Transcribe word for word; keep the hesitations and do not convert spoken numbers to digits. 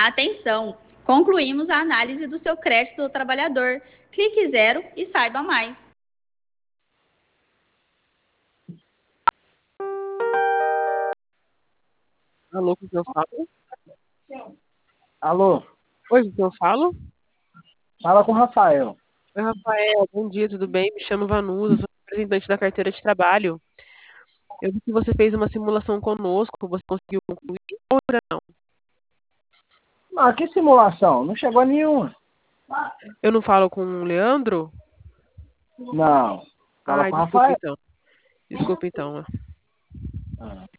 Atenção! Concluímos a análise do seu crédito do trabalhador. Clique zero e saiba mais. Alô, com quem eu falo? Alô, Oi, com quem eu falo? fala com o Rafael. Oi, Rafael, bom dia, tudo bem? Me chamo Vanusa, sou representante da carteira de trabalho. Eu vi que você fez uma simulação conosco, você conseguiu concluir ou ainda não? Ah, que simulação? Não chegou a nenhuma. Eu não falo com o Leandro? Não, fala Ai, com o desculpa Rafael. então. Desculpa então. Ah.